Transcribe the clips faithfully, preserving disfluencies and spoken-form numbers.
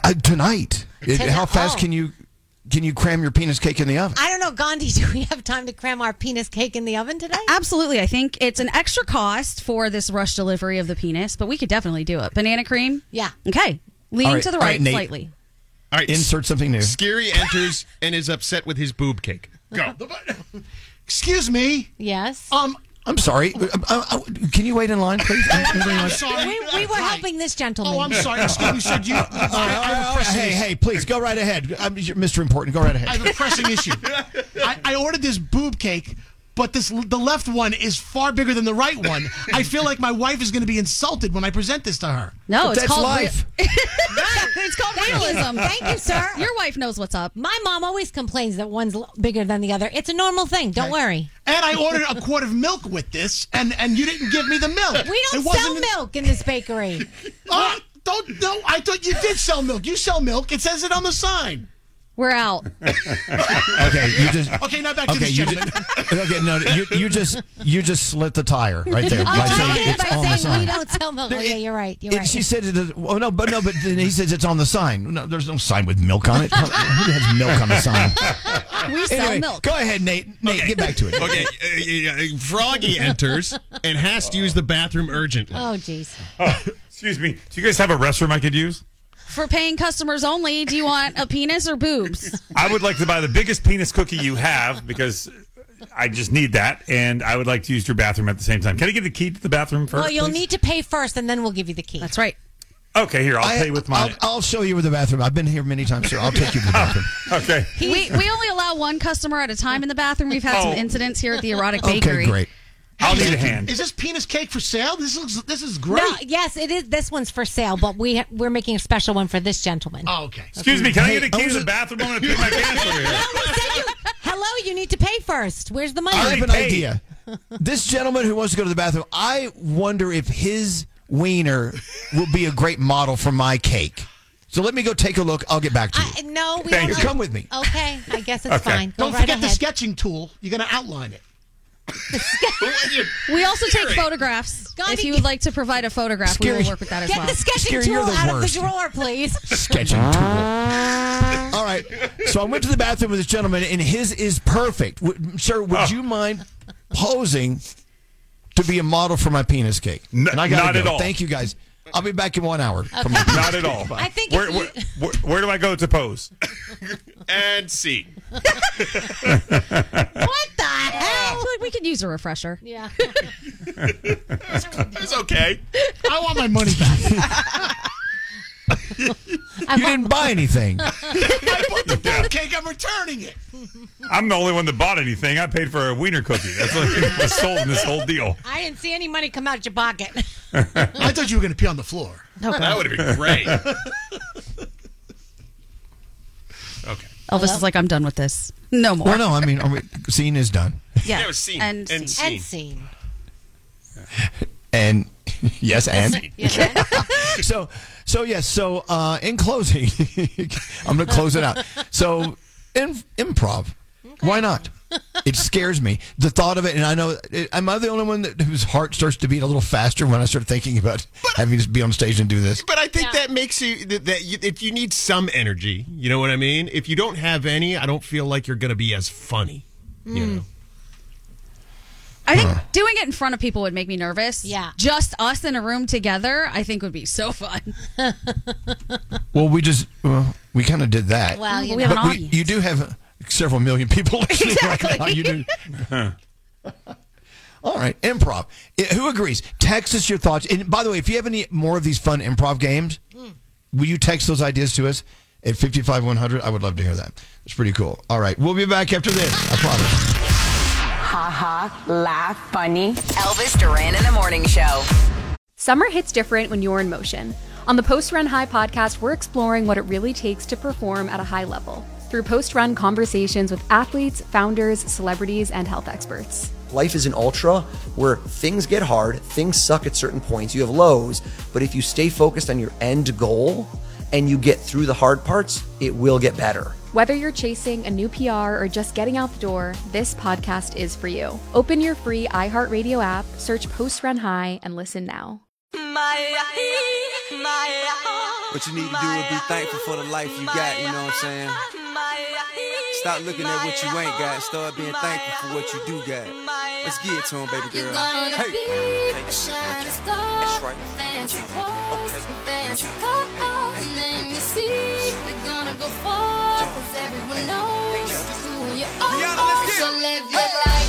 Uh, tonight. It, Tonight. how fast Oh. can you can you cram your penis cake in the oven? I don't know, Gandhi, do we have time to cram our penis cake in the oven today? Absolutely. I think it's an extra cost for this rush delivery of the penis, but we could definitely do it. Banana cream? Yeah. Okay. Lean All right. to the All right, right, Nate. slightly. All right. Insert something new. Scary enters and is upset with his boob cake. Go. Excuse me. Yes. Um, I'm sorry. Uh, uh, uh, can you wait in line, please? I'm sorry. we, we were helping this gentleman. Oh, I'm sorry. Excuse me, sir. Do you, I, I have a pressing hey, issue. hey, please go right ahead. I'm Mister Important. Go right ahead. I have a pressing issue. I, I ordered this boob cake, but this the left one is far bigger than the right one. I feel like my wife is going to be insulted when I present this to her. No, But it's that's called life. Re- it's called realism. Thank you, sir. Your wife knows what's up. My mom always complains that one's l- bigger than the other. It's a normal thing. Don't worry. And I ordered a quart of milk with this, and, and you didn't give me the milk. We don't It wasn't sell in- milk in this bakery. Oh, don't no! I thought you did sell milk. You sell milk. It says it on the sign. We're out. Okay, you just. Okay, now back to Okay, this you gentleman. just, okay, no, you, you just you just slit the tire right there by Oh, saying okay, it's by on the saying we sign. don't sell milk. Oh, yeah, you're right. You're It- right. She said it. Is, oh no, but no, but then he says it's on the sign. No, there's no sign with milk on it. Who has milk on the sign? We sell Anyway, milk. go ahead, Nate. Nate, get back to it. Okay. Uh, uh, Froggy enters and has to use the bathroom urgently. Oh, jeez. Oh, excuse me. Do you guys have a restroom I could use? For paying customers only, do you want a penis or boobs? I would like to buy the biggest penis cookie you have because I just need that, and I would like to use your bathroom at the same time. Can I get the key to the bathroom first? Well, you'll please? need to pay first, and then we'll give you the key. That's right. Okay, here, I'll I, pay with my... I'll, I'll show you where the bathroom. I've been here many times, sir. I'll take you to the bathroom. Okay. We, we only allow one customer at a time in the bathroom. We've had some Oh. incidents here at the Erotic Bakery. Okay, great. I'll need a hand. Is this penis cake for sale? This looks. This is great. No, yes, it is. This one's for sale, but we ha- we're making a special one for this gentleman. Oh, okay. Excuse me, can I Hey, get a key I was to the a- bathroom? I'm going to pay my pants over here. No, we said you. Hello, you need to pay first. Where's the money? I already have an paid. idea. This gentleman who wants to go to the bathroom, I wonder if his wiener will be a great model for my cake. So let me go take a look. I'll get back to you. I, no, we Thank don't. you. Come with me. Okay, I guess it's Okay. fine. Go Don't right forget the ahead. sketching tool. You're going to outline it. We also take photographs. Gandhi- If you would like to provide a photograph, Scary. we will work with that as Get well. the sketching Scary, tool you're the out worst. of the drawer, please. Sketching tool. All right. So I went to the bathroom with this gentleman, and his is perfect. Would, sir, would Oh. you mind posing to be a model for my penis cake? N- and I gotta not go. at all. Thank you, guys. I'll be back in one hour. for my- Not at all. I think Where, if where, you- where, where do I go to pose? And see. What the I hell? feel like we could use a refresher. Yeah. It's okay. I want my money back. I You want- didn't buy anything. I bought the boob cake. I'm returning it. I'm the only one that bought anything. I paid for a wiener cookie. That's what was sold in this whole deal. I didn't see any money come out of your pocket. I thought you were going to pee on the floor. That would have been great. Okay. Elvis is like, I'm done with this. No more. Well, no, I mean, are we, scene is done. Yeah. Yeah, it was seen. And, And scene. End scene. And yes, and Yeah. so so yes. So uh, in closing, I'm going to close it out. So in, improv, why not? It scares me, the thought of it, and I know. Am I the only one that, whose heart starts to beat a little faster when I start thinking about having to be on stage and do this? But I think Yeah. that makes you that, that you, if you need some energy, you know what I mean. If you don't have any, I don't feel like you're going to be as funny. You know. I think doing it in front of people would make me nervous. Yeah. Just us in a room together, I think would be so fun. Well, we just well, we kind of did that. Well, you We know. have an but we, audience. you do have several million people listening Exactly. right now. You do. All right, improv. I- Who agrees? Text us your thoughts. And by the way, if you have any more of these fun improv games, will you text those ideas to us at fifty-five one hundred? I would love to hear that. It's pretty cool. All right, we'll be back after this. I promise. Ha ha, laugh, funny. Elvis Duran in the Morning Show. Summer hits different when you're in motion. On the Post Run High podcast, we're exploring what it really takes to perform at a high level through post-run conversations with athletes, founders, celebrities, and health experts. Life is an ultra where things get hard, things suck at certain points, you have lows, but if you stay focused on your end goal and you get through the hard parts, it will get better. Whether you're chasing a new P R or just getting out the door, this podcast is for you. Open your free iHeartRadio app, search Post Run High, and listen now. What you need to do is be thankful for the life you got, you know what I'm saying? Stop looking at what you ain't got. Start being thankful for what you do got. Let's get it to him, baby girl. Hey. That's right. And then you see we're gonna go far, cause everyone knows who you are. So live your life.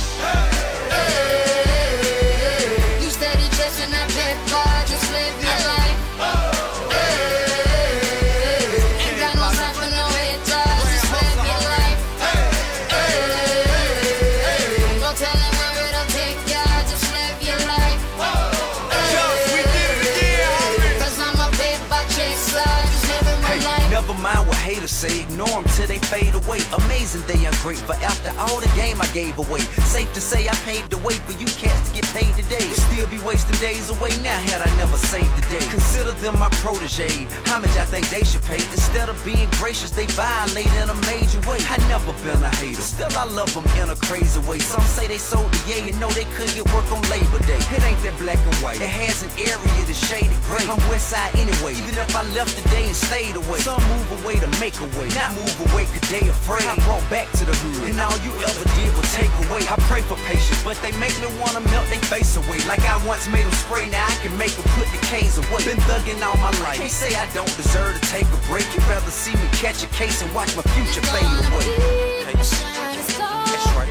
Hey. You steady chasing that paper, just live your life. Hey. Ain't got no time for no haters, just live your life. Hey. No telling where it'll take ya, just live your life. Hey. Cause I'm a paper chaser, just living my life. Never mind what haters say, ignore them till they fade away. Amazing they are great, but after all the game I gave away. Safe to say I paved the way for you cats to get paid today. Still be wasting days away now had I never saved the day. Consider them my protege, how much I think they should pay. Instead of being gracious, they violate in a major way. I never been a hater, still I love them in a crazy way. Some say they sold the yay and know they couldn't get work on Labor Day. It ain't that black and white, it has an area that's shaded gray. I'm west side anyway, even if I left today and stayed away. Some move away to make a way, not move away cause they afraid. I brought back to the hood, and all you ever did was take away. I pray for patience, but they make me wanna melt their face away. Like I once made them spray, now I can make them put the K's away. Been thugging all my life, can't say I don't deserve to take a break. You'd rather see me catch a case and watch my future fade away. Okay. That's right.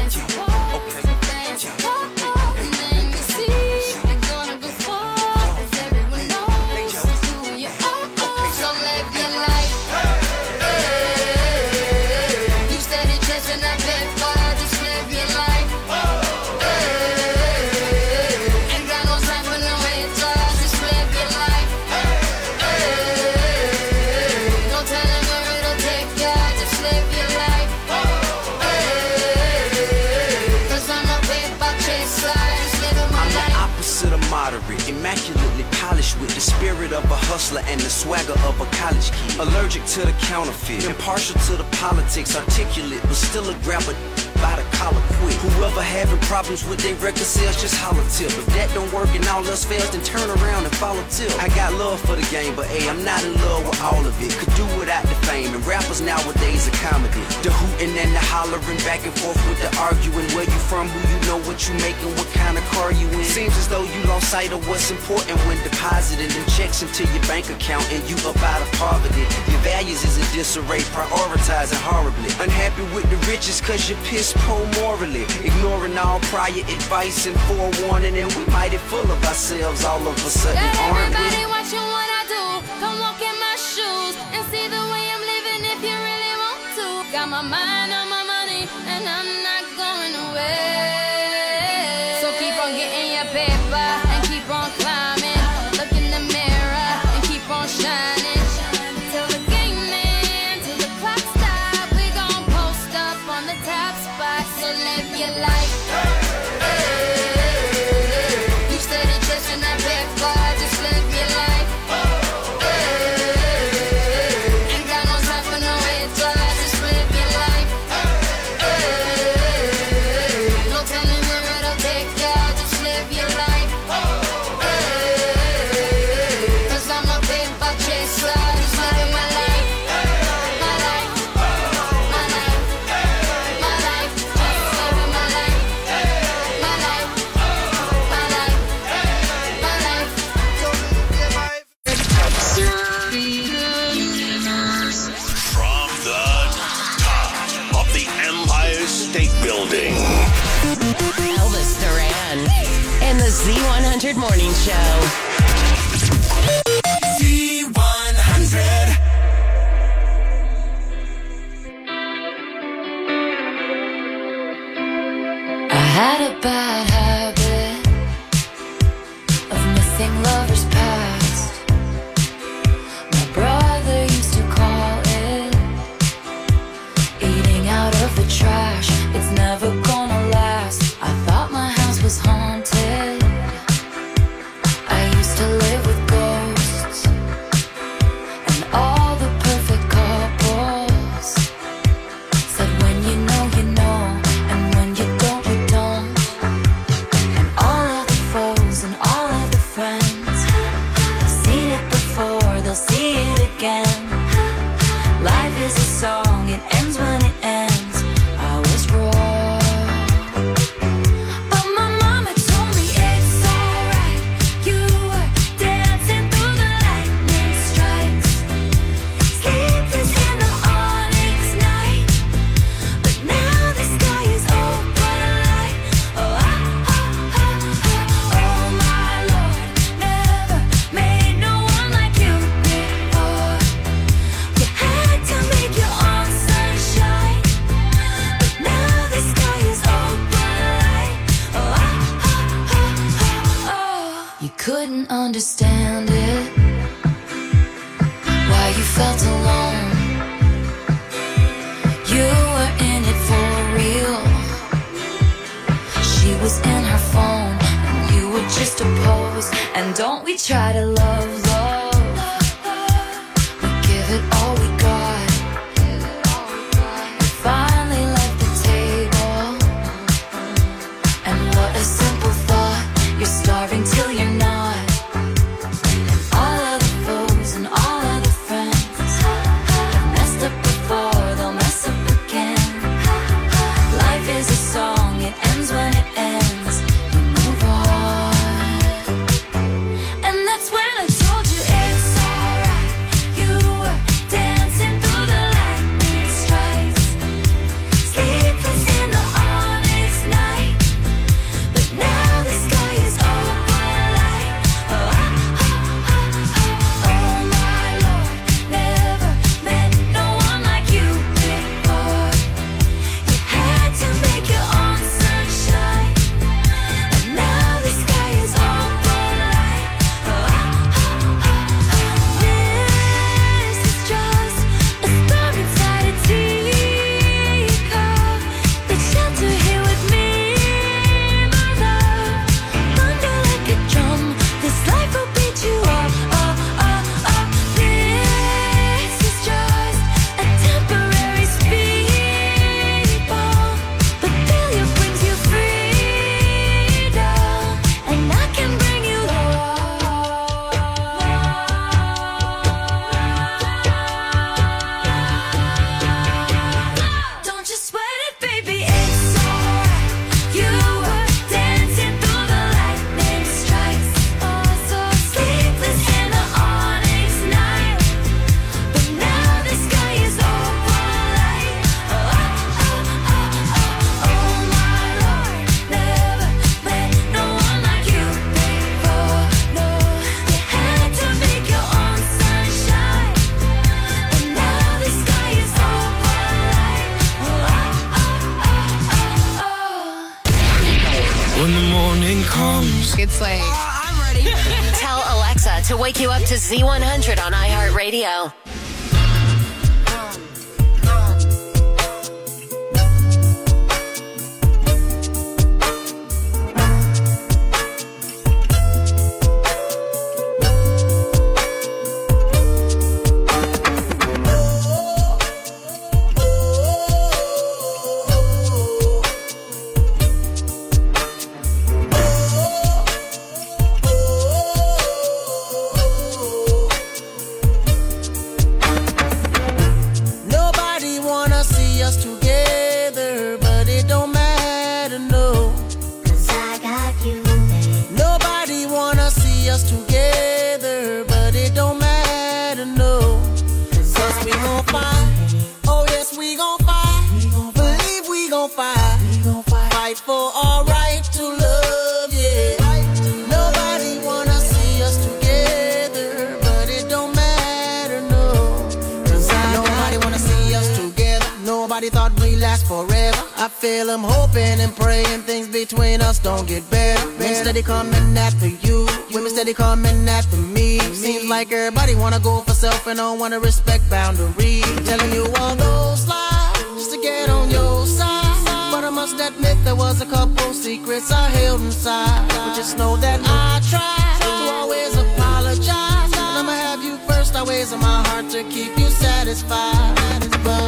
Immaculately polished with the spirit of a hustler and the swagger of a college kid. Allergic to the counterfeit, impartial to the politics, articulate but still a grabber by the collar quick. Whoever having problems with their record sales, just holler tip. If that don't work and all else fails, then turn around and follow tip. I got love for the game, but hey, I'm not in love with all of it. Could do without the fame, and rappers nowadays are comedy. The hooting and the hollering, back and forth with the arguing. Where you from, who you know, what you making, what kind of car you in. Seems as though you lost sight of what's important when depositing them checks into your bank account and you up out of poverty. Your values is in disarray, prioritizing horribly. Unhappy with the riches cause you're pissed poor morally. Ignoring all prior advice and forewarning, and we mighty full of ourselves all of a sudden, aren't we? Everybody watching what I do, come walk in my shoes and see the way I'm living if you really want to. Got my mind on my money and I'm not going away. So keep on getting your paper and keep on climbing. Look in the mirror and keep on shining. Till the game ends, till the clock stops, we gon' post up on the top spot. So live your life. Hey, you steady chasing that paper, just live your life. Hey, ain't got no time for no haters, just live your life. Hey, no telling where it'll take ya, just live your life. Hey, cause I'm a paper chaser, just living my life. My life, my life, my life, just living my life. My life, my life, my life. From the top of the Empire State Building. Elvis Duran and the Z one hundred Morning Show. Z one hundred. I had a bad habit of missing lovers past. My brother used to call it eating out of the trash. It's never gonna last. I thought my house was haunted. I used don't we try to love, love? We give it all we got. We finally left the table. And what a simple thought. You're starving till you're not. And all of the foes and all of the friends have messed up before, they'll mess up again. Life is a song, it ends when it ends. We move on. And that's when I told you it's alright. You were dancing through the lightning strikes, sleepless in the onyx night. But now the sky is open light. Oh, oh, oh, oh, oh my Lord, never met no one like you before. You had to make your own sunshine, and now the sky is open light. Oh, oh, oh, oh. This is just a storm inside a teacup. Let's shelter here with me, my love. Thunder like a drum, this life will beat you up. Oh, oh, oh. This is just a temporary speed bump, but failure brings you freedom, and I can bring you love. Don't you sweat it, baby, it's alright. You were dancing through the lightning strikes, oh so sleepless in the onyx night. But now the sky is open light. Oh, oh, oh, oh, oh my Lord, never met no one like you before. No, you had to make your own sunshine, and now the sky is open light. Oh, oh, oh, oh, oh. When the morning comes. It's like, I'm ready. Tell Alexa to wake you up to Z one hundred on iHeartRadio. Nobody wanna see us together, but it don't matter, no. 'Cause I got you. Nobody wanna see us together, but it don't matter, no. 'Cause we gon' fight. Oh yes, we gon' fight. Believe we gon' fight. Fight for our right to love, yeah. Nobody wanna see us together, but it don't matter, no. 'Cause I Nobody wanna see us together. Nobody thought we'd last forever. I feel I'm hoping and praying things between us don't get better. Men steady coming after you, women steady coming after me. Seems like everybody wanna go for self and don't wanna respect boundaries. Telling you all those lies just to get on your side. But I must admit there was a couple secrets I held inside. But just know that I tried to always apologize. And I'ma have you first always in my heart to keep you satisfied. But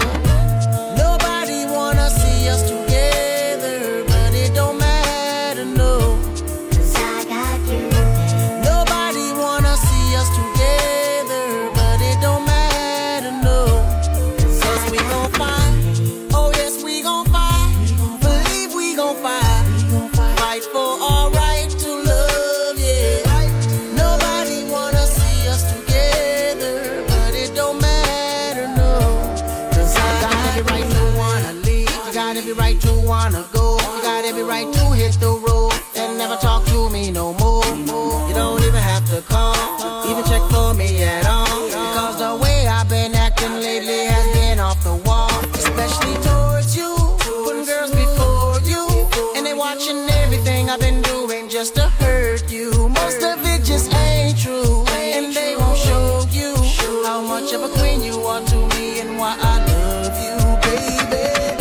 nobody wanna see us together, but it don't matter, no. 'Cause I got you. Nobody wanna see us together, but it don't matter, no. 'Cause we gon' fight. Oh yes, we gon' fight. Believe we gon' fight. Fight for our right to love, yeah. Nobody wanna see us together, but it don't matter, no. 'Cause I got every right to wanna leave. You got every right to wanna go. You got every right to hit the road and never talk to me no more. You don't even have to call, even check for me at all. Because the way I've been acting lately has been off the wall. Especially towards you, putting girls before you. And they watching everything I've been doing just to hurt you. Most of it just ain't true, and they won't show you how much of a queen you are to me and why I love you, baby.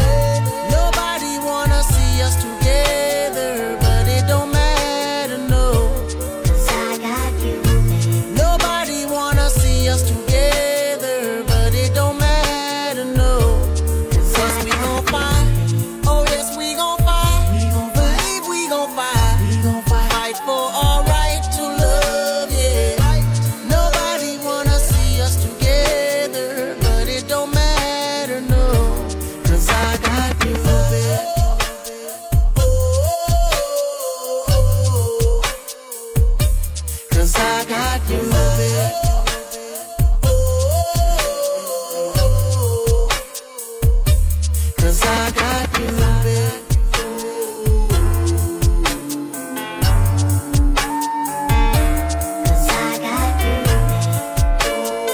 Nobody wanna see us together, but it don't matter, no. 'Cause I got you. us together, but it don't matter, no. Cause we gon' fight. Oh, yes, we gon' fight. We gon' believe we gon' fight. We gon' fight. Fight for our right to love, yeah. Nobody wanna see us together, but it don't matter, no. Cause I got you, baby. Cause I got you, baby. Cause I got you, baby. Cause I got you,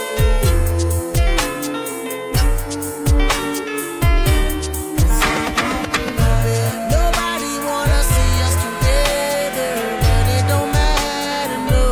nobody wanna see us together, but it don't matter, no.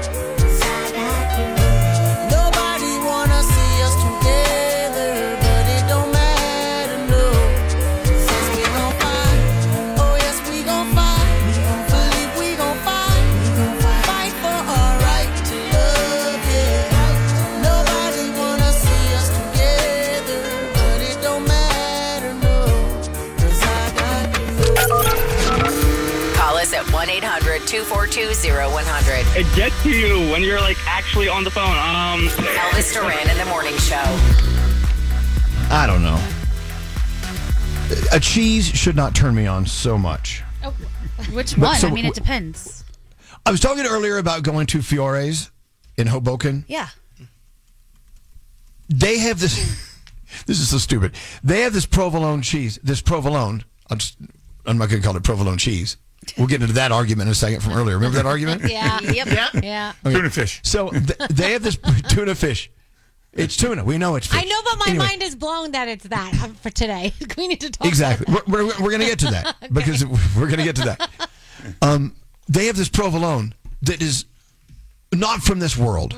Nobody wanna see us together, but it don't matter, no. Cause we gon' fight. Oh yes, we gon' fight. Believe we gon' fight. Fight for our right to love, yeah. Nobody wanna see us together, but it don't matter, no. Cause I got you. Call us at one eight hundred two four two zero one hundred. It gets to you when you're like actually on the phone. Um, Elvis Duran in the Morning Show. I don't know. A cheese should not turn me on so much. Which But one? so- I mean, it depends. I was talking earlier about going to Fiore's in Hoboken. Yeah. They have this. This is so stupid. They have this provolone cheese. This provolone. I'm, just, I'm not going to call it provolone cheese. We'll get into that argument in a second from earlier. Remember that argument? Yeah. Yep. Yeah. Okay. Tuna fish. So th- they have this tuna fish. It's tuna. We know it's fish. I know, but my Anyway, mind is blown that it's that uh, for today. We need to talk. Exactly. About We're, we're, we're going to get to that because we're going to get to that. Um, they have this provolone that is not from this world.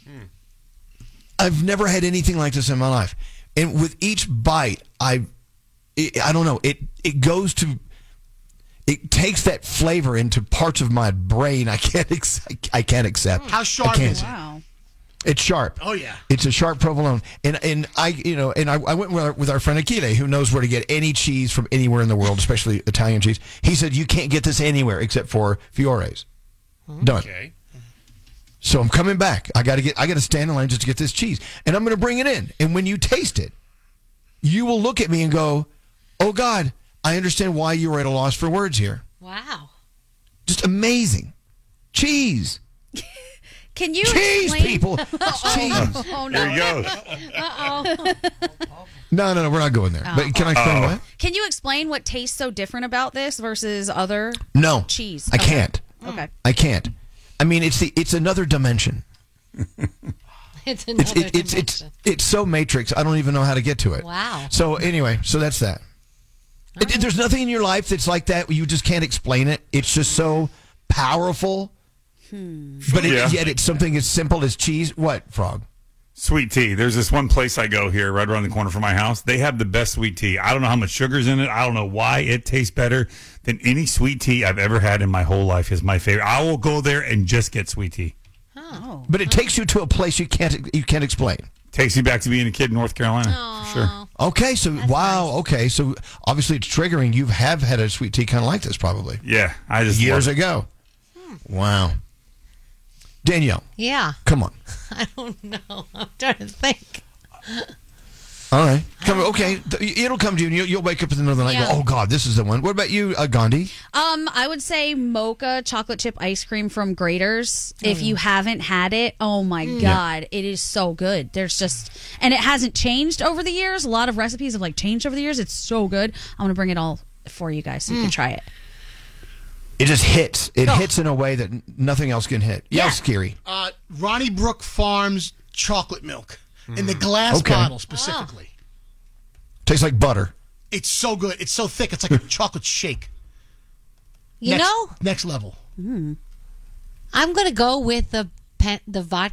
I've never had anything like this in my life, and with each bite, I, it, I don't know. It it goes to. It takes that flavor into parts of my brain I can't ex- I can't accept. How sharp I can't. is it? Wow. It's sharp. Oh, yeah. It's a sharp provolone, and and I you know and I, I went with our, with our friend Akile, who knows where to get any cheese from anywhere in the world, especially Italian cheese. He said you can't get this anywhere except for Fiore's. Done. Okay. So I'm coming back. I got to get. I got to stand in line just to get this cheese, and I'm going to bring it in. And when you taste it, you will look at me and go, "Oh God, I understand why you were at a loss for words here." Wow. Just amazing cheese. Can you cheese, explain? people? It's cheese. Oh no. There he goes. Uh-oh. No, no, no. We're not going there. But can I explain Oh. what? Can you explain what tastes so different about this versus other No, cheese? I Okay. can't. Okay. I can't. I mean, it's the it's another dimension. It's another It's it, it's it's dimension. it's so Matrix. I don't even know how to get to it. Wow. So anyway, so that's that. It- there's nothing in your life that's like that. You just can't explain it. It's just so powerful. But it, Yeah. yet it's something as simple as cheese. What, Frog? Sweet tea. There's this one place I go here right around the corner from my house. They have the best sweet tea. I don't know how much sugar's in it. I don't know why it tastes better than any sweet tea I've ever had in my whole life. Is my favorite. I will go there and just get sweet tea. Oh. But it takes you to a place you can't you can't explain. Takes me back to being a kid in North Carolina for sure. Okay, so wow. Okay, so obviously it's triggering. You have had a sweet tea kind of like this, probably. Yeah, I just years love it. ago. Wow. Danielle, Yeah. come on. I don't know. I'm trying to think. All right. Come, okay. Th- It'll come to you. And you'll, you'll wake up in the middle of the night and Yeah. go, oh, God, this is the one. What about you, uh, Gandhi? Um, I would say mocha chocolate chip ice cream from Grater's. If you haven't had it, oh my god, it is so good. There's just, and it hasn't changed over the years. A lot of recipes have like changed over the years. It's so good. I'm gonna bring it all for you guys so you can try it. It just hits. It Oh. hits in a way that n- nothing else can hit. Yeah. Yeah. Scary. Uh, Ronnie Brook Farms chocolate milk in the glass Okay. bottle specifically. Tastes like butter. It's so good. It's so thick. It's like a chocolate shake. You next, know, next level. I'm going to go with the pen, the vodka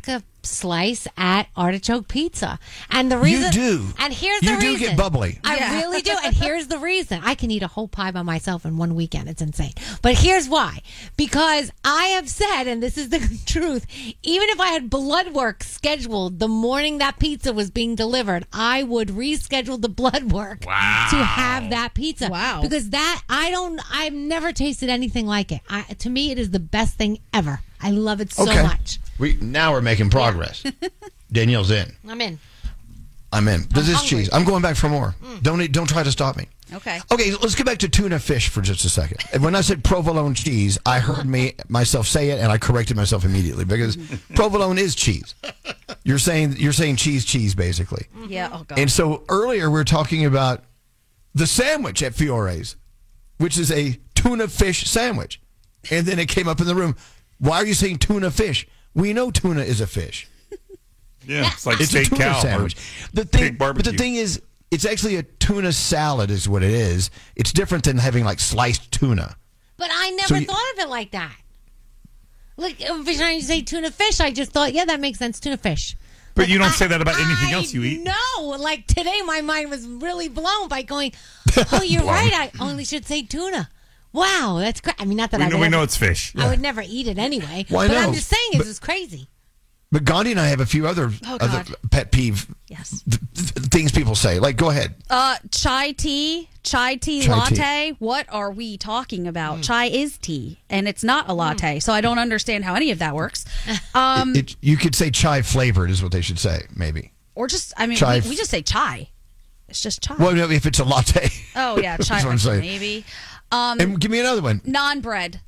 slice at Artichoke Pizza. And the reason You do. And here's You the do reason. get bubbly. I Yeah. really do. And here's the reason. I can eat a whole pie by myself in one weekend. It's insane. But here's why. Because I have said, and this is the truth, even if I had blood work scheduled the morning that pizza was being delivered, I would reschedule the blood work Wow. to have that pizza. Wow. Because that, I don't, I've never tasted anything like it. I, to me, it is the best thing ever. I love it so Okay. much. We now we're making progress. Danielle's in. I'm in. I'm in. This is hungry. cheese. I'm going back for more. Mm. Don't eat, don't try to stop me. Okay. Okay, let's get back to tuna fish for just a second. And when I said provolone cheese, I heard me myself say it, and I corrected myself immediately because provolone is cheese. You're saying you're saying cheese, cheese, basically. Yeah. Oh God. And so earlier we were talking about the sandwich at Fiore's, which is a tuna fish sandwich, and then it came up in the room. Why are you saying tuna fish? We know tuna is a fish. Yeah, it's like It's a steak tuna cow sandwich. or The thing, pig but the barbecue. thing is, it's actually a tuna salad, is what it is. It's different than having like sliced tuna. But I never So you- thought of it like that. Like, every time you say tuna fish, I just thought, yeah, that makes sense, tuna fish. But you don't say that about anything else you eat. No, like today my mind was really blown by going, oh, you're Blown. right, I only should say tuna. Wow, that's great. I mean, not that We I know, would we ever- know it's fish. I would never eat it anyway. Well, I but know, I'm just saying, but- it's just crazy. But Gandhi and I have a few other Oh, other God. pet peeve Yes. th- th- things people say. Like, go ahead. Uh, chai tea, chai tea Chai latte. What are we talking about? Chai is tea, and it's not a latte, so I don't understand how any of that works. Um, It, you could say chai flavored is what they should say, maybe. or just, I mean, chai we, we just say chai. It's just chai. Well, no, if it's a latte. Oh yeah, That's chai what I'm saying. maybe. Um, And give me another one. non bread.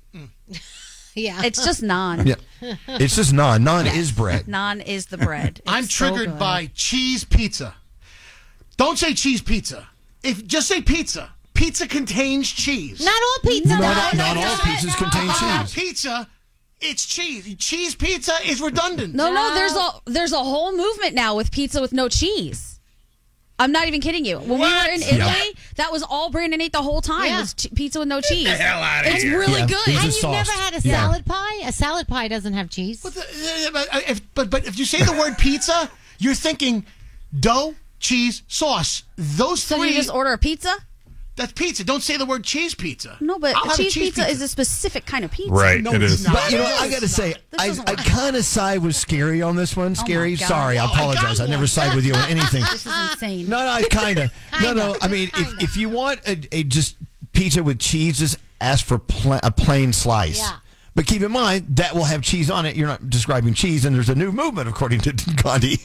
Yeah, it's just non. Yeah. It's just naan. Naan is bread. Non is the bread. I'm It's so triggered good. by cheese pizza. Don't say cheese pizza. If just say pizza. Pizza contains cheese. Not all pizza. Not no, all- no, not no, all no, pizzas no. contain If I have cheese. pizza, it's cheese. Cheese pizza is redundant. No, no, there's a there's a whole movement now with pizza with no cheese. I'm not even kidding you. When we were in Italy, Yeah. that was all Brandon ate the whole time Yeah. was ch- pizza with no cheese. the hell outta it's here. really Yeah, good. it's And a you've sauce. never had a Yeah. salad pie? A salad pie doesn't have cheese. But, the, uh, but, uh, if, but but if you say the word pizza, you're thinking dough, cheese, sauce. Those So three. you just order a pizza? That's pizza. Don't say the word cheese pizza. No, but I'll have a cheese, cheese pizza, is a specific kind of pizza. Right, No, it it's is. not. But you know, No, I it's got to not. say, This I, doesn't I work. kind of side with Scary on this one. Scary, God. sorry, I Oh, I apologize. got I never one. side with you on anything. This is insane. No, no, kind of. No, no. I mean, Kinda. if, if you want a, a just pizza with cheese, just ask for pla- a plain slice. Yeah. But keep in mind that will have cheese on it. You're not describing cheese, and there's a new movement according to Gandhi.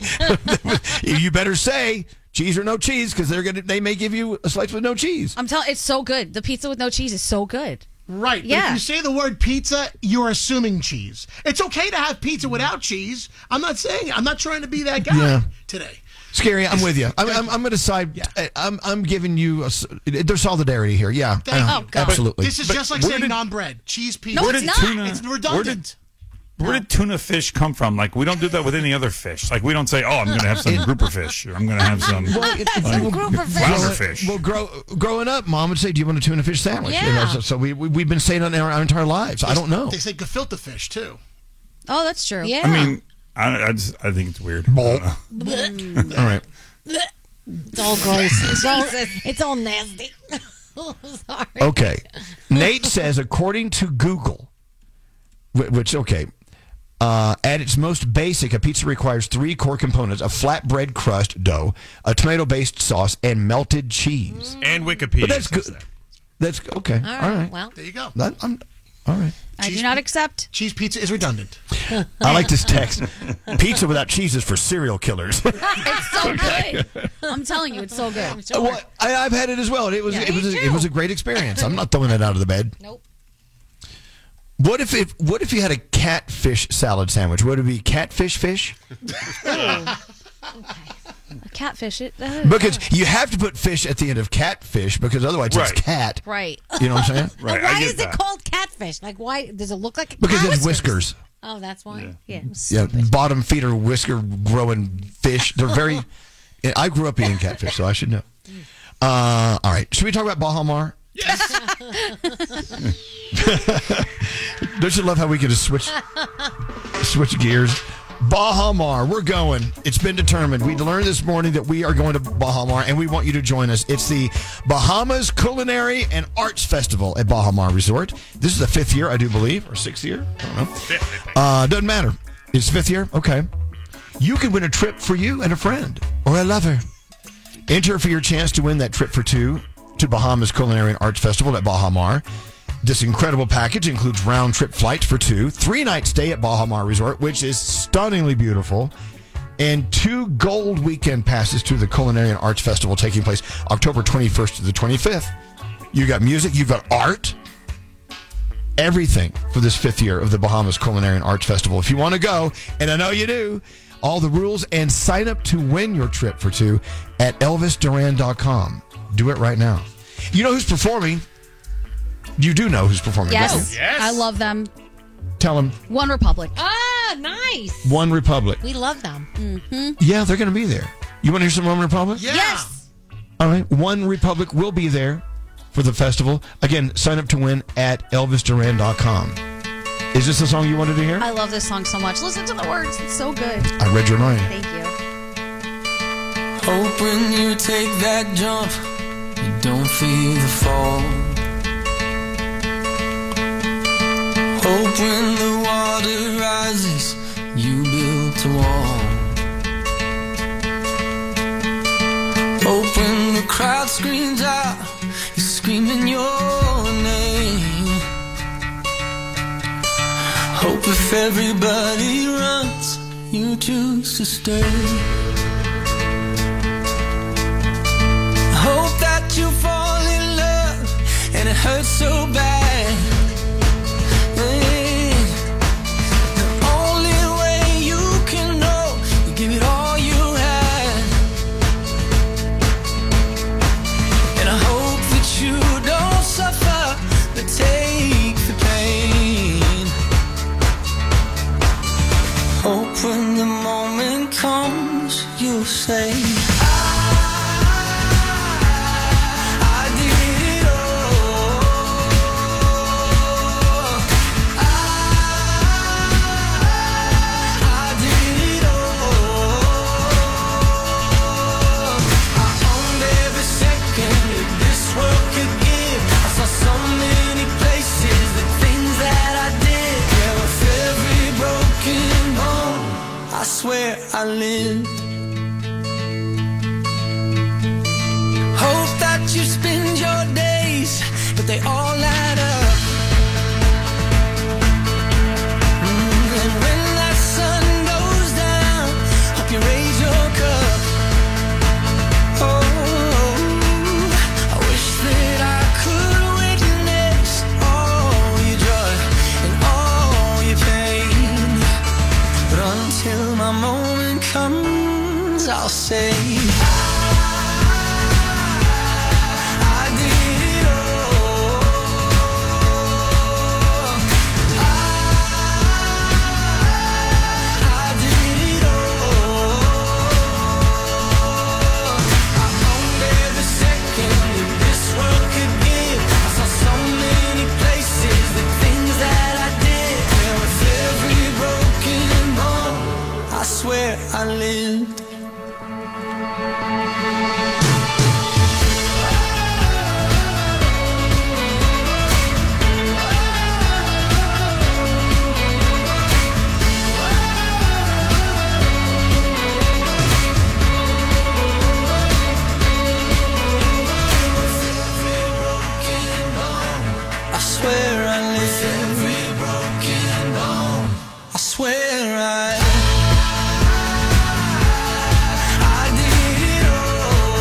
You better say cheese or no cheese because they're gonna they may give you a slice with no cheese. I'm telling it's so good. The pizza with no cheese is so good. Right. But Yeah. if you say the word pizza, you're assuming cheese. It's okay to have pizza without cheese. I'm not saying. I'm not trying to be that guy Yeah. today. Scary, I'm with you. I'm, I'm, I'm going to side. Yeah. I'm, I'm giving you a, s- there's solidarity here. Yeah, Thank uh, you. Oh, God. absolutely. This is But just like where saying did- non-bread, cheese pizza. No, Where it's did not. tuna? It's Where redundant. did, where did tuna fish come from? Like we don't do that with any other fish. Like we don't say, "Oh, I'm going to have some grouper fish," or "I'm going to have some Well, it- like, well, grouper fish. flounder fish." Well, grow, growing up, Mom would say, "Do you want a tuna fish sandwich?" Yeah. You know, so, so we, we we've been saying it our, our entire lives. I don't know. They say gefilte fish too. Oh, that's true. Yeah. I mean, I, I just I think it's weird. I don't know. All right. It's all gross. It's all, it's all nasty. Sorry. Okay. Nate says, according to Google, wh- which okay, uh, at its most basic, a pizza requires three core components: a flatbread crust dough, a tomato-based sauce, and melted cheese. And Wikipedia. But that's says good. that. That's okay. All right. All right. Well, There you go. That- I'm, all right. I do not accept. Cheese pizza is redundant. I like this text. Pizza without cheese is for serial killers. It's so good. I'm telling you, it's so good. Well, I, I've had it as well. and It was Yeah, it was me a, it was too. a great experience. I'm not throwing that out of the bed. nope. What if it, what if you had a catfish salad sandwich? Would it be catfish fish? A catfish. It. Uh, Because you have to put fish at the end of catfish because otherwise Right. it's cat. right. You know what I'm saying? Right, why I get is that. it called catfish? Like, why does it look like a Because cat? it's whiskers. Oh, that's why. Yeah. Yeah, bottom feeder whisker growing fish. They're very. I grew up eating catfish, so I should know. Uh, all right, should we talk about Baja Mar? Don't you love how we can just switch switch gears? Baha Mar, we're going. It's been determined. We learned this morning that we are going to Baha Mar, and we want you to join us. It's the Bahamas Culinary and Arts Festival at Baha Mar Resort. This is the fifth year, I do believe, or sixth year. I don't know. Uh, doesn't matter. It's fifth year? Okay. You can win a trip for you and a friend or a lover. Enter for your chance to win that trip for two to Bahamas Culinary and Arts Festival at Baha Mar. This incredible package includes round-trip flights for two, three-night stay at Baha Mar Resort, which is stunningly beautiful, and two gold weekend passes to the Culinary and Arts Festival taking place October twenty-first to the twenty-fifth. You got music, you've got art, everything for this fifth year of the Bahamas Culinary and Arts Festival. If you want to go, and I know you do, all the rules and sign up to win your trip for two at elvis duran dot com. Do it right now. You know who's performing? You do know who's performing. Yes. Yes. I love them. Tell them. One Republic. Ah, nice. One Republic. We love them. Mm-hmm. Yeah, they're going to be there. You want to hear some One Republic? Yeah. Yes. All right. One Republic will be there for the festival. Again, sign up to win at elvis duran dot com. Is this the song you wanted to hear? I love this song so much. Listen to the words. It's so good. I read your mind. Thank you. Hope when you take that jump, you don't feel the fall. Hope when the water rises, you build a wall. Hope when the crowd screams out, you're screaming your name. Hope if everybody runs, you choose to stay. Hope that you fall in love and it hurts so bad. When the moment comes, you'll say, I lived. Hope that you spend your days, but they all add up. Mm, and when that sun goes down, hope you raise your cup. Oh, I wish that I could witness all your joy and all your pain, but until my moment comes, I'll say I lived. I swear I lived. Every broken bone. I swear I. I did it all.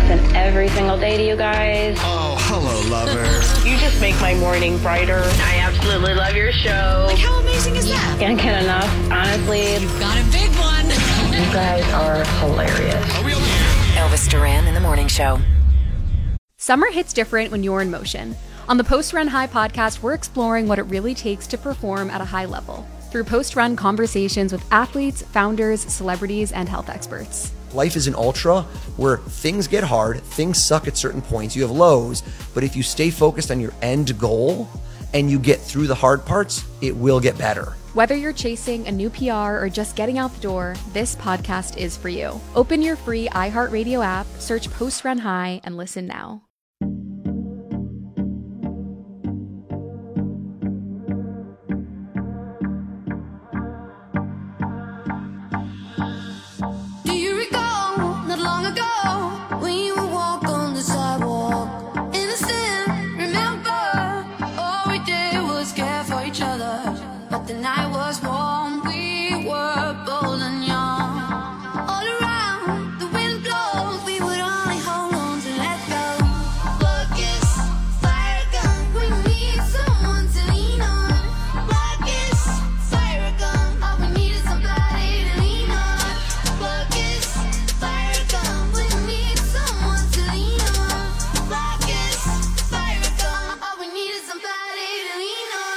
listen every single day to you guys. Oh, hello, lover. You just make my morning brighter. I absolutely love your show. Like, how amazing is that? Can't get enough, honestly. You've got a big one. You guys are hilarious. Elvis Duran in the Morning Show. Summer hits different when you're in motion. On the Post Run High podcast, we're exploring what it really takes to perform at a high level through post-run conversations with athletes, founders, celebrities, and health experts. Life is an ultra where things get hard, things suck at certain points, you have lows, but if you stay focused on your end goal and you get through the hard parts, it will get better. Whether you're chasing a new P R or just getting out the door, this podcast is for you. Open your free iHeartRadio app, search Post Run High, and listen now. Do you recall not long ago when you would walk on the sidewalk? Innocent, remember, all we did was care for each other. But the night was warm, we were bold and young. All around, the wind blows, we would only hold on to let go. Focus, fire gun, we need someone to lean on. Focus, fire gun, all we need is somebody to lean on. Focus, fire gun, we need someone to lean on. Focus, fire gun, all we need is somebody to lean on.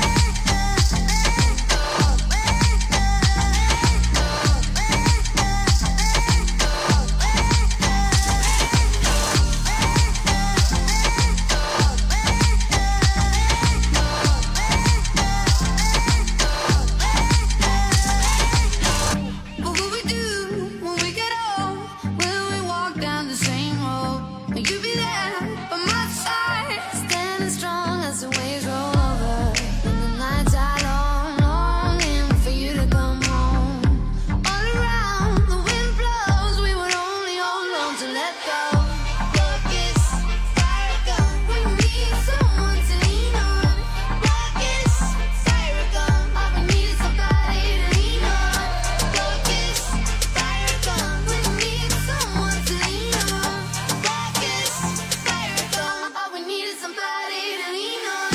What will we do when we get old? Will we walk down the same road? Will you be there by my side, standing strong as the waves roll over? When the nights are long, longing for you to come home. All around, the wind blows, we would only hold on to let go. Focus, fire gun, we need someone to lean on. Focus, fire gun, all we need is somebody to lean on. Focus, fire gun, we need someone to lean on. Focus, fire gun, all we need is somebody to lean on.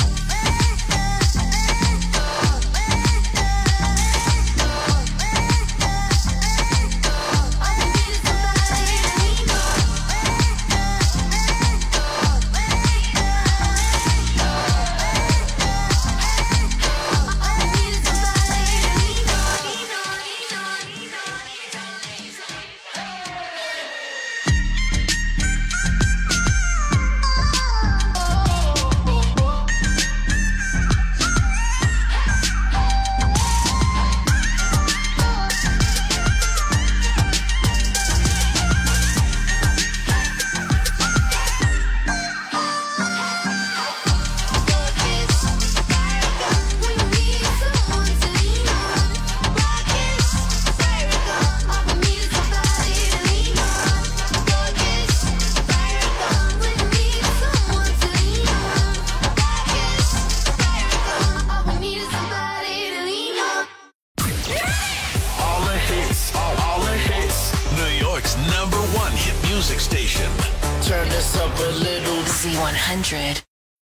All the hits, all, all the hits. New York's number one hit music station. Turn this up a little. Z one hundred.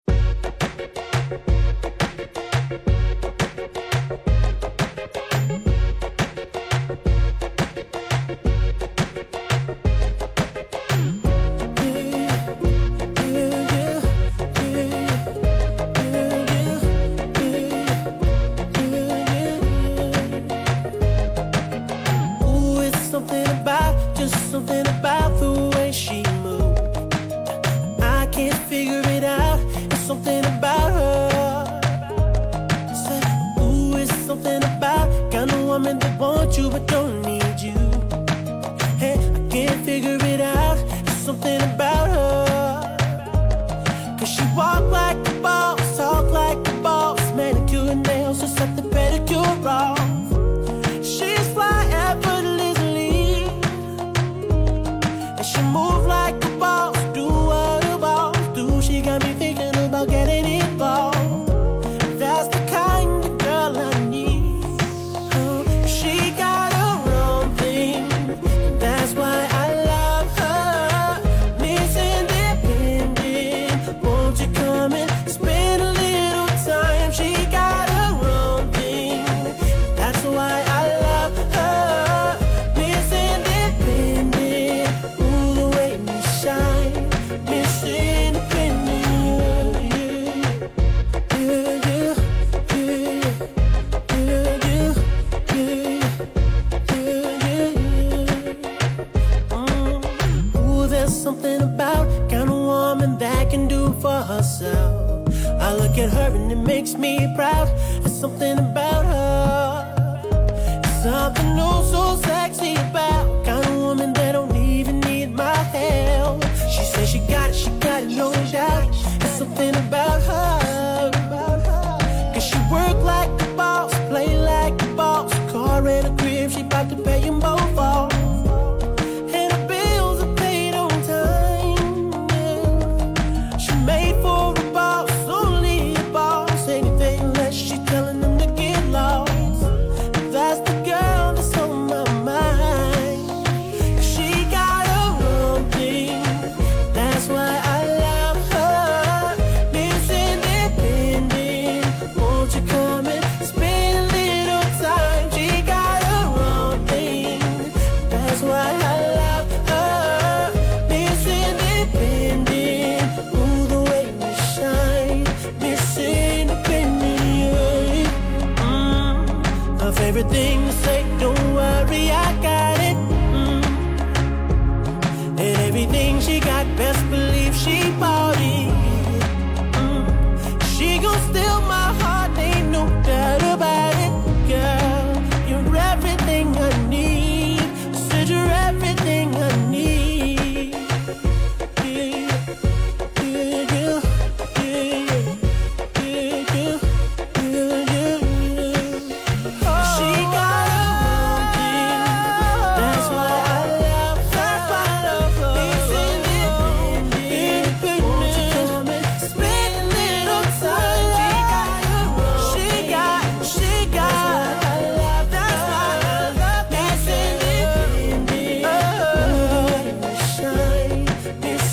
Ooh, it's something about, just something about the way she moves. I can't figure it out. It's something about her. Say, ooh, it's something about kind of woman that wants you but don't need you. Hey, I can't figure it out. It's something about her. Cause she walk like a boss, talk like a boss, manicure and nails, just set the pedicure off. She's fly effortlessly, and she move like a boss, do what a boss do. She got me thinking about getting involved. That's the kind of girl I need. Oh, she got her own thing, that's why I love her. there's something about kind of woman that can do for herself. I look at her and it makes me proud. There's something about her. There's something oh so sexy about kind of woman that don't even need my help. She says she got it, she got it, no doubt. There's something about her. Cause she work like the boss, play like the boss. Car and a crib, she bout to pay them both off. And her bills are paid on time, yeah. She made for a boss, only a boss. Anything less, she telling them to get lost. That's the girl that's on my mind. She got her own thing, that's why I love her. Miss Independent, won't you come and spend a little time? She got her own thing, that's why I love her. Miss Independent, ooh, the way you shine. Miss Independent, mm. Her favorite thing to say, don't worry, I got it. Mm. And everything she got, best believe she bought it. Mm. She gon' steal my heart, ain't no doubt about it. Girl, you're everything I need. I said you're everything I need. Yeah, yeah, yeah, yeah, yeah, yeah, yeah, yeah. She got her own thing, that's why I love her. It's independent, won't you come and spend a little time? She got, she got, that's why I love. It's independent, oh, shine. It's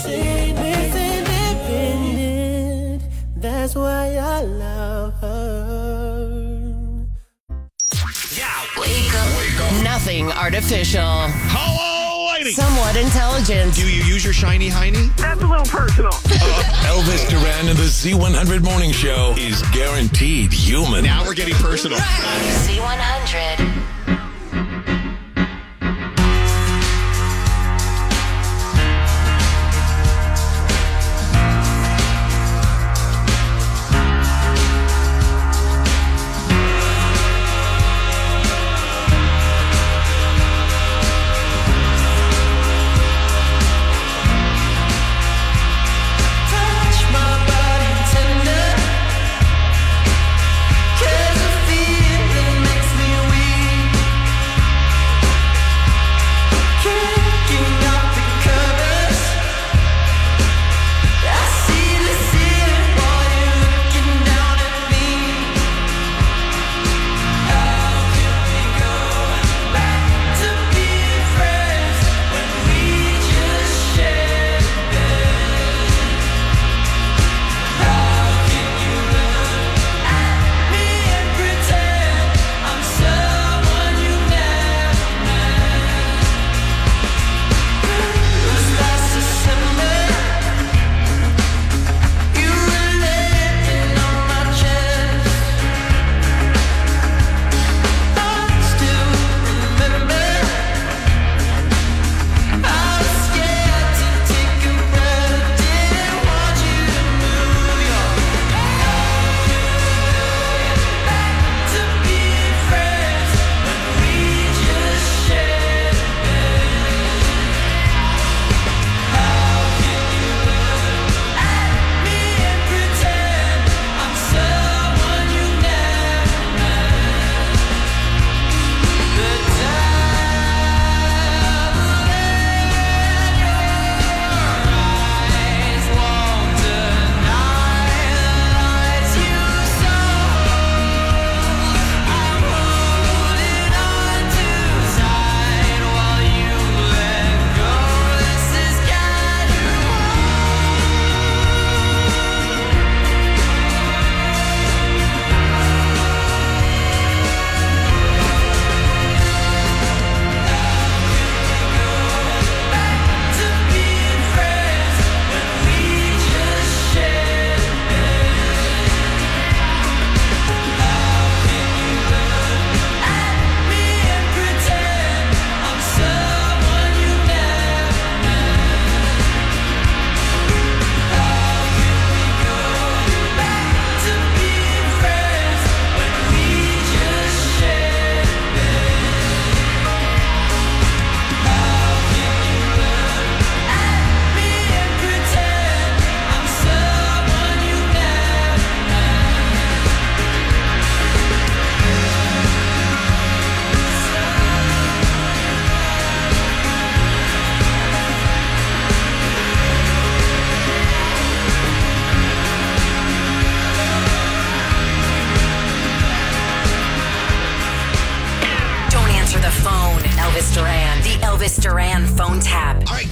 independent, that's why I love her. Wake up. Nothing artificial. Hello, lady. Somewhat intelligent. Do you use your shiny hiney? That's a little personal. Elvis Duran and the Z one hundred Morning Show is guaranteed human. Now we're getting personal. Z one hundred. Touch my body tender, 'cause the feeling makes me weak.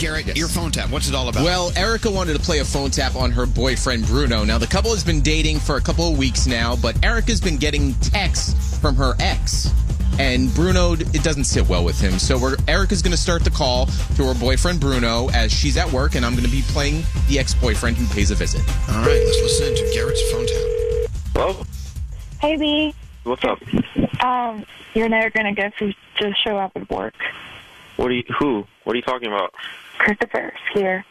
Garrett, your phone tap, what's it all about? Well, Erica wanted to play a phone tap on her boyfriend, Bruno. Now, the couple has been dating for a couple of weeks now, but Erica's been getting texts from her ex. And Bruno, it doesn't sit well with him. So we're, Erica's going to start the call to her boyfriend, Bruno, as she's at work, and I'm going to be playing the ex-boyfriend who pays a visit. All right, let's listen to Garrett's phone tap. Hello? Hey, B. What's up? Um, you're never going to guess who just showed up at work. What are you, who? What are you talking about? Christopher's here.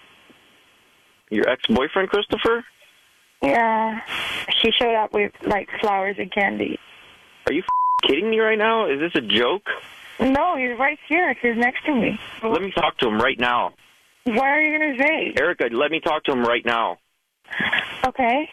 Your ex-boyfriend, Christopher? Yeah. He showed up with, like, flowers and candy. Are you f- kidding me right now? Is this a joke? No, he's right here. He's next to me. Let me talk to him right now. What are you going to say? Erica, let me talk to him right now. Okay.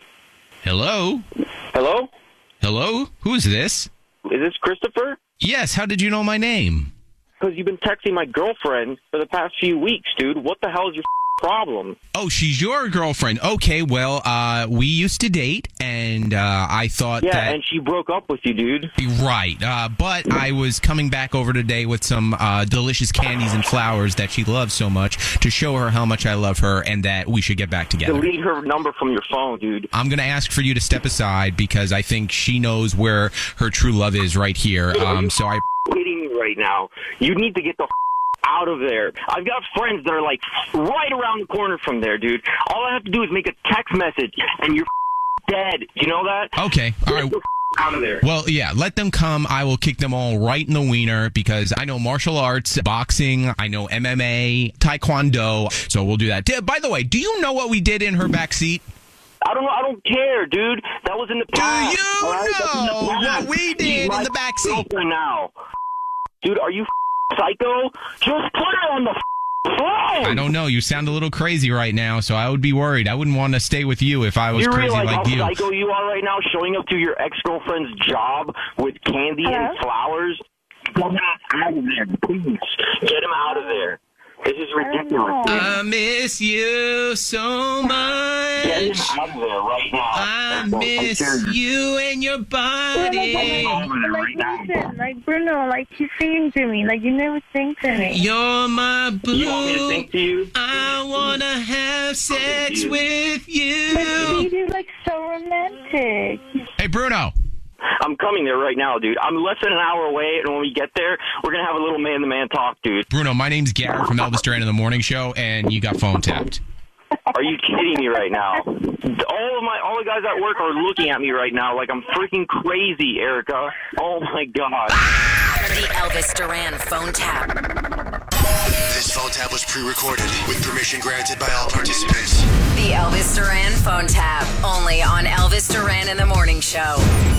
Hello? Hello? Hello? Who is this? Is this Christopher? Yes, how did you know my name? Because you've been texting my girlfriend for the past few weeks, dude. What the hell is your f- problem? Oh, she's your girlfriend. Okay, well, uh, we used to date, and uh, I thought yeah, that... and she broke up with you, dude. Right, uh, but I was coming back over today with some uh, delicious candies and flowers that she loves so much to show her how much I love her and that we should get back together. Delete her number from your phone, dude. I'm going to ask for you to step aside because I think she knows where her true love is right here. Um, so I... kidding me right now? You need to get the f- out of there. I've got friends that are like right around the corner from there, dude. All I have to do is make a text message and you're f- dead. You know that? Okay. All right. Get the f- out of there. Well, yeah, let them come. I will kick them all right in the wiener because I know martial arts, boxing, I know M M A, taekwondo. So we'll do that. By the way, do you know what we did in her back seat? I don't know. I don't care, dude. That was in the past. Do you right? know what we did in the back seat? Now, dude, are you f- psycho? Just put it on the f- phone. I don't know. You sound a little crazy right now, so I would be worried. I wouldn't want to stay with you if I was you crazy realize like how you. psycho you are right now, showing up to your ex-girlfriend's job with candy Hello? and flowers? Get him out of there, please. Get him out of there. This is ridiculous. I miss you so much. Get him out of there right now. I That's miss all. you and your body. Like, listen, like, Bruno, like, he's singing to me. Like, you never sing to me. You're my boo. You want me to sing to you? I want to have sex with But you. you're, like, so romantic. Hey, Bruno. I'm coming there right now, dude. I'm less than an hour away, and when we get there, we're going to have a little man-to-man talk, dude. Bruno, my name's Garrett from Elvis Duran in the Morning Show, and you got phone tapped. Are you kidding me right now? All of my all the guys at work are looking at me right now like I'm freaking crazy, Erica. Oh, my God. The Elvis Duran phone tap. This phone tap was pre-recorded with permission granted by all participants. The Elvis Duran phone tap. Only on Elvis Duran in the Morning Show.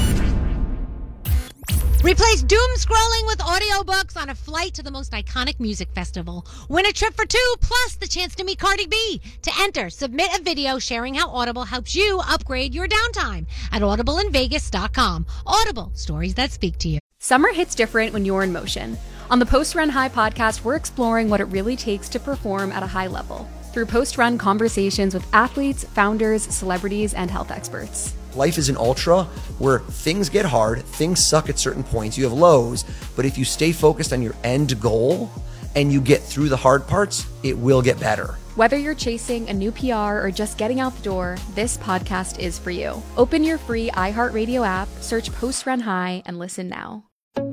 Replace doom scrolling with audiobooks on a flight to the most iconic music festival. Win a trip for two, plus the chance to meet Cardi B. To enter, submit a video sharing how Audible helps you upgrade your downtime at audible in vegas dot com. Audible, stories that speak to you. Summer hits different when you're in motion. On the Post Run High podcast, we're exploring what it really takes to perform at a high level through post-run conversations with athletes, founders, celebrities, and health experts. Life is an ultra where things get hard, things suck at certain points, you have lows, but if you stay focused on your end goal and you get through the hard parts, it will get better. Whether you're chasing a new P R or just getting out the door, this podcast is for you. Open your free iHeartRadio app, search Post Run High, and listen now.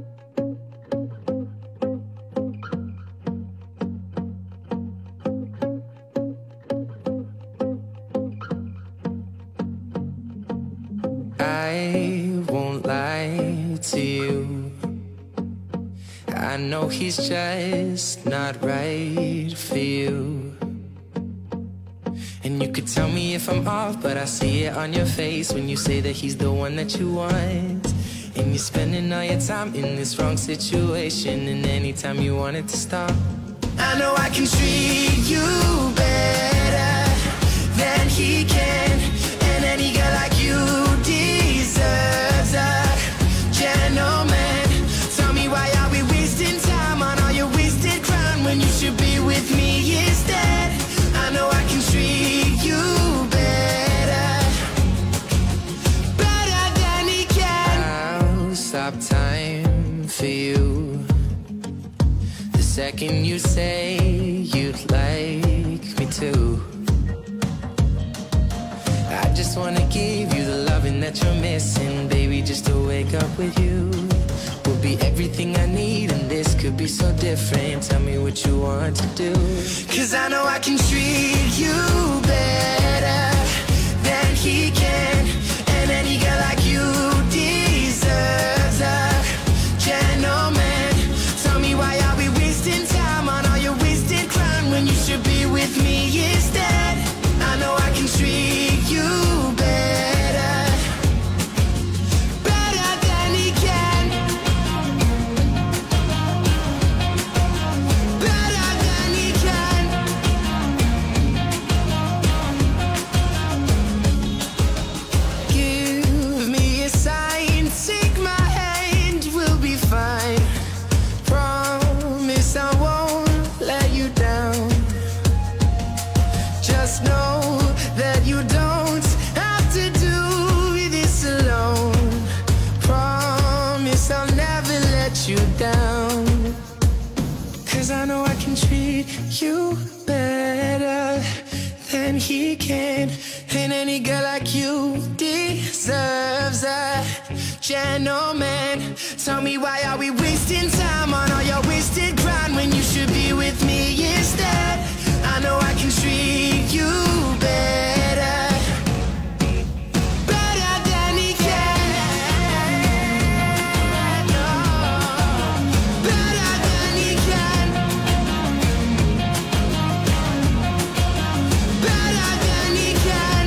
I won't lie to you. I know he's just not right for you. And you could tell me if I'm off, but I see it on your face when you say that he's the one that you want. And you're spending all your time in this wrong situation, and anytime you want it to stop, I know I can treat you better than he can. And any girl like you deserves a gentleman. Tell me, why are we wasting time on all your wasted crown when you should be with me instead? I know I can treat you better, better than he can. I'll stop time for you the second you say you'd like too. I just wanna give you the loving that you're missing, baby. Just to wake up with you will be everything I need, and this could be so different. Tell me what you want to do, 'cause I know I can treat you better than he can, and any girl like you deserves a gentleman. Tell me, why are we wasting time on all your wasted crime when you should be with me instead? I know I can treat you better, better than he can, better than he can. Give me a sign, take my hand, we'll be fine. Promise I won't let you down. Just know that you don't have to do this alone. Promise I'll never let you down, 'cause I know I can treat you better than he can, and any girl like you deserves a gentleman. Tell me, why are we wasting time on all your wasted grind when you should be with me instead? I know I can treat you better, better than he can. Oh, better than he can, better than he can.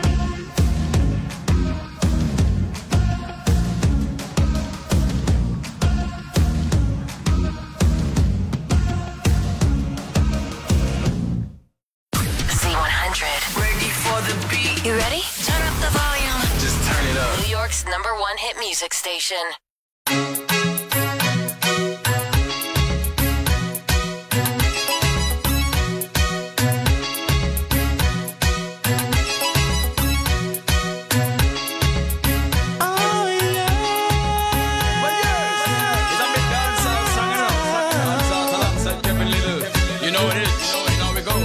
Ready for the beat. You ready? Turn up the volume. Just turn it up. New York's number one hit music station. You know it is. You know we go.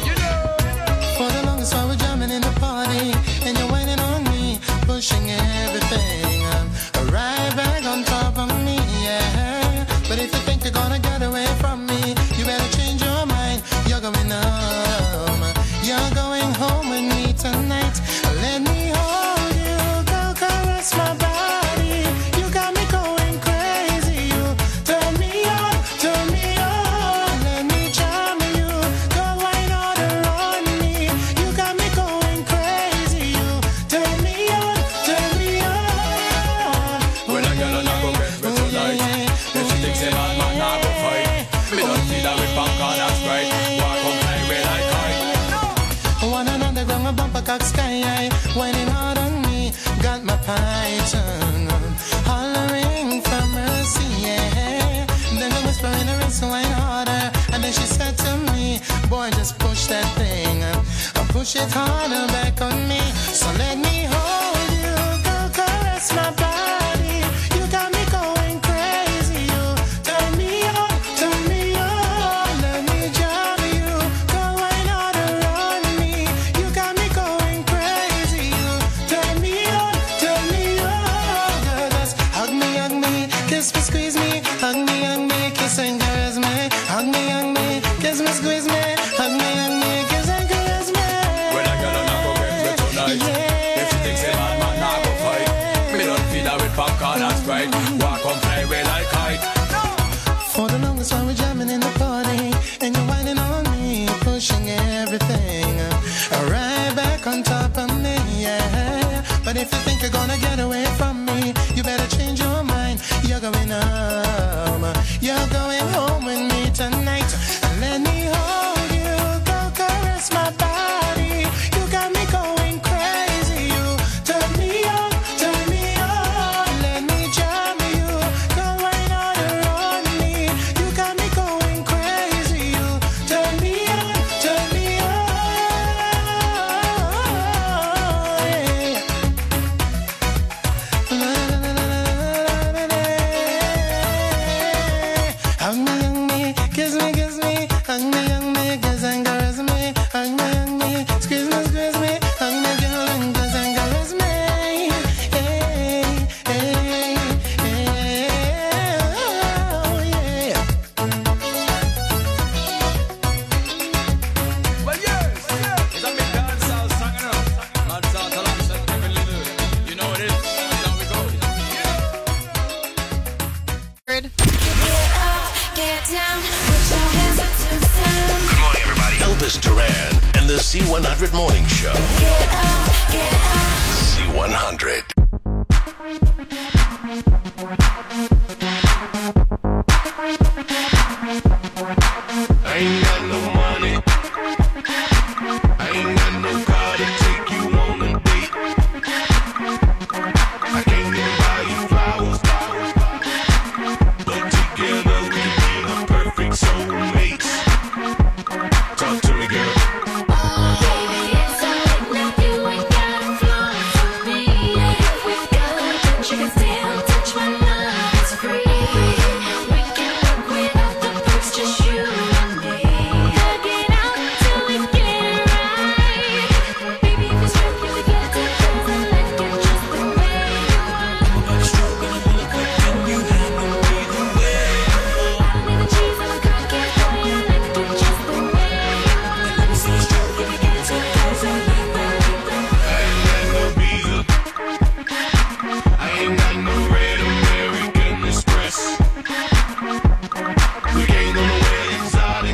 For the longest while we're jamming in the party, and you're waiting on me, pushing everything. I'm right back on top of me, yeah. But if you think you're gonna get away from me, you better change your mind. You're going home. You're going home with me tonight. Let me hold you, go caress my body. You got me going crazy. You turn me on, turn me on. Let me charm you, go wine all around me. You got me going crazy. You turn me on, turn me on. When I get on, I go get me tonight. If she thinks a man, man, I go fight. Me don't see that with popcorn and Sprite. Walk on play with like kite. One another ground, a bumper cock sky high, whining hard on me, got my python hollering for mercy, yeah. Then I whisper in her ear, so wine harder, and then she said to me, boy, just push that thing, I'll push it harder back on me. So let me hold you, go caress my body. You got me going crazy. You turn me on, turn me on. Let me jam you, go wine all around me. You got me going crazy. You turn me on, turn me on. Girl, just hug me, hug me, kiss me, squeeze me, hug me, hug me, kiss and caress me, hug me, hug me, kiss me, squeeze me, hug me, hug me, kiss and caress me. When I get on, I go get me tonight. If she thinks a man, man, I go fight. Me don't feed her with popcorn and Sprite. Walk on play with like kite. For the longest while we're jamming in the party, and you're whining on me, pushing everything right back on top of me, yeah. But if you think you're gonna get away from me, you better change your mind. You're going home. You're going home with me tonight. Let me hold you, go caress my body. You got me going crazy. You turn me on, turn me on. Let me jam you, go right all around me. You got me going crazy. You turn me on, turn me on. Yeah. Elvis Duran and the Z one hundred Morning Show. Z one hundred. I ain't got no money. I ain't got no car to take you on a date. I can't even buy you flowers. But together we be the perfect soulmates. Talk to me, girl. Oh, baby, it's alright now. You ain't gotta flaunt for me. If we go, don't you can still touch my love. It's free. We can work without the perks, just you and me. Hug it out till we get it right. Baby, if it's true, you get to cause I like it just the way you are. Nobody's struggling to look like when you handle me the way. I don't need the cheese on my cocky, boy, I like it just the way you are. Let me see you struggle to get to cause I like that. I ain't got no visa. I ain't got no red American Express. We ain't on the way exotic.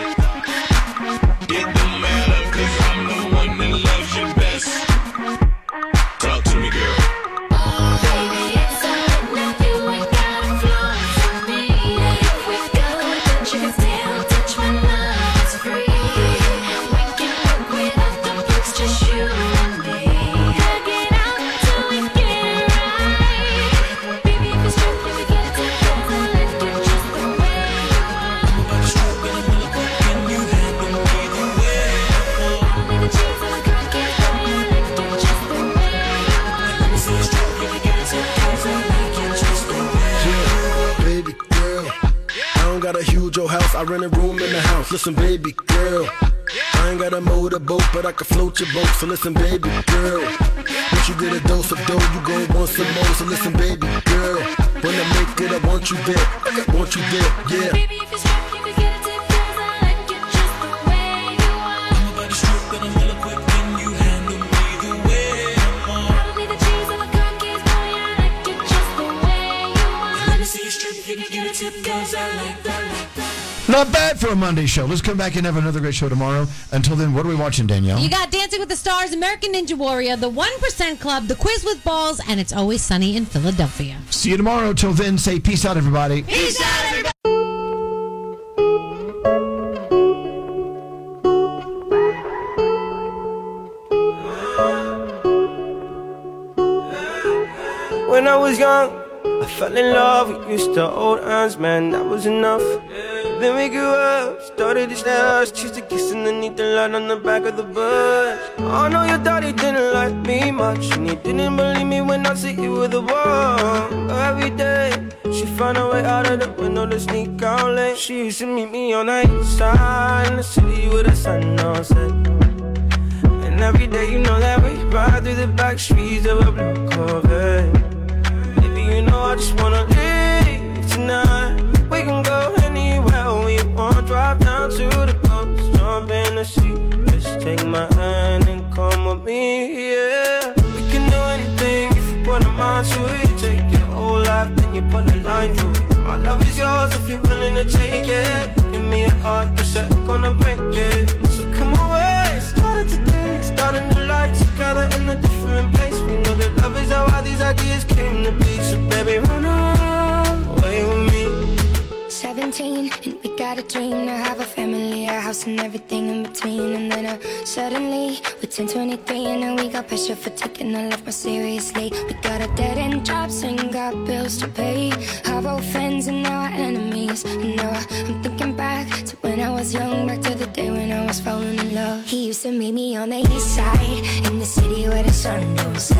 It don't matter cause I'm the one that loves you best. Talk to me, girl. Oh, baby, it's alright now. You ain't gotta flaunt for me. If we go, don't you can still touch my love. It's free. We can work without the perks, just you and me. Hug it out till we get it right. Baby, if it's true, you get to cause I like it just the way you are. Nobody's struggling to look like when you handle me the way. I don't need the cheese on my cocky, boy, I like it just the way you are. Let me see you struggle to get to cause I like it just the way. Baby girl, I don't got a huge old house, I rent a room in the house. Listen, baby girl, I ain't got a motorboat, but I can float your boat. So listen, baby girl, once you get a dose of dough, you go want some more. So listen, baby girl, when I make it, I want you there, I want you there, yeah. Baby, if it's true, you can get it to cause I like it just the way you are. Nobody's struggling to look like when you handle me the way I'm on. I don't need the cheese on my cocky, boy, I like it just the way you are. Let me see you strip, you can get a tip cause I like that, like that. Not bad for a Monday show. Let's come back and have another great show tomorrow. Until then, what are we watching, Danielle? You got Dancing with the Stars, American Ninja Warrior, The one percent Club, The Quiz with Balls, and It's Always Sunny in Philadelphia. See you tomorrow. Till then, say peace out, everybody. Peace out, everybody. When I was young, I fell in love. We used to hold hands, man, that was enough. Then we grew up, started to stairs, choose to kiss underneath the light on the back of the bus. I know your daddy didn't like me much, and he didn't believe me when I said you were the one. But every day, she found a way out of the window to sneak out late. She used to meet me on the east side in the city with the sun on set. And every day, you know that we ride through the back streets of a blue Corvette. Baby, you know I just wanna leave tonight. We can go anywhere we want. Drive down to the coast, jump in the sea. Just take my hand and come with me, yeah. We can do anything if you put a mind to it. Take your whole life, then you put a line through it. My love is yours if you're willing to take it. Give me a heart, cause I'm gonna break it. So come away, started today, starting the life together in a different place. We know that love is how all these ideas came to be. So baby, run away with me. seventeen, and we got a dream to have a family, a house and everything in between. And then uh, suddenly, we're ten, twenty-three, and now we got pressure for taking our life more seriously. We got a dead end jobs and got bills to pay. Our old friends and now our enemies. And now I, I'm thinking back to when I was young, back to the day when I was falling in love. He used to meet me on the east side, in the city where the sun don't set.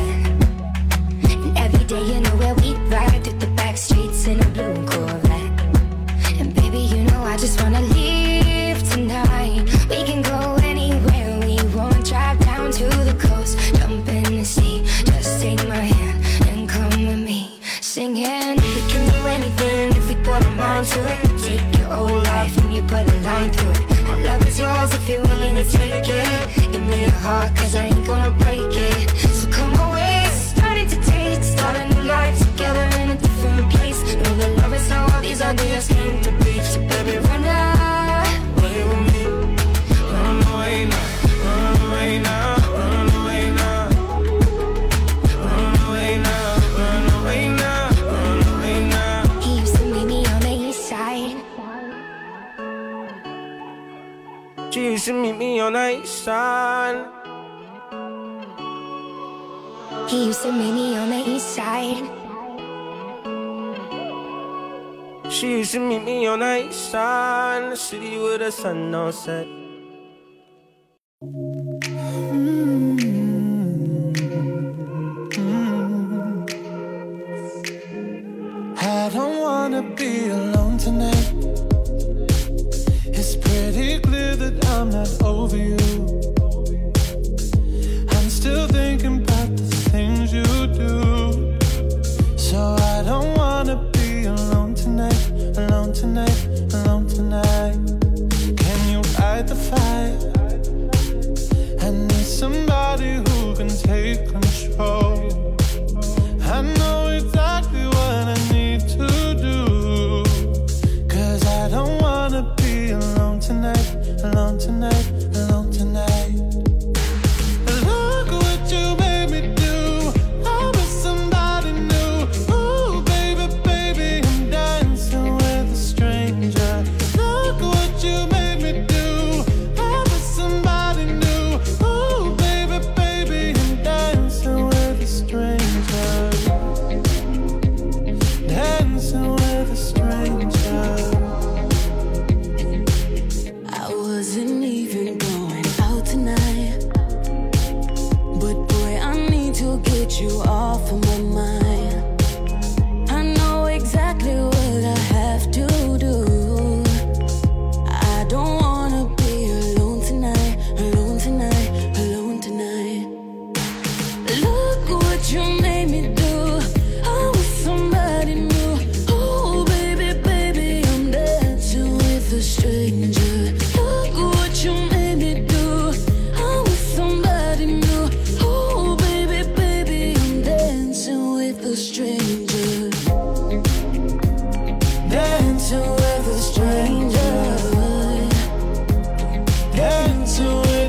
And every day, you know where we ride through the back streets in a blue Corvette. And baby, you know I just wanna leave tonight. We can go anywhere we want. Drive down to the coast, jump in the sea. Just take my hand and come with me, singing. We can do anything if we put a mind to it. Take your whole life and you put a line through it. My love is yours if you're willing to take it. Give me your heart, cause I ain't gonna break it. So come away, starting to taste, start a new life together in a different place. Know that love is how all these ideas came to be. So baby, run away with me, run used to meet me on the east side. He used to meet me on the east side. She used to meet me on the east side, in the city where the sun don't set. I don't wanna be alone tonight. It's pretty clear that I'm not over you. I'm still thinking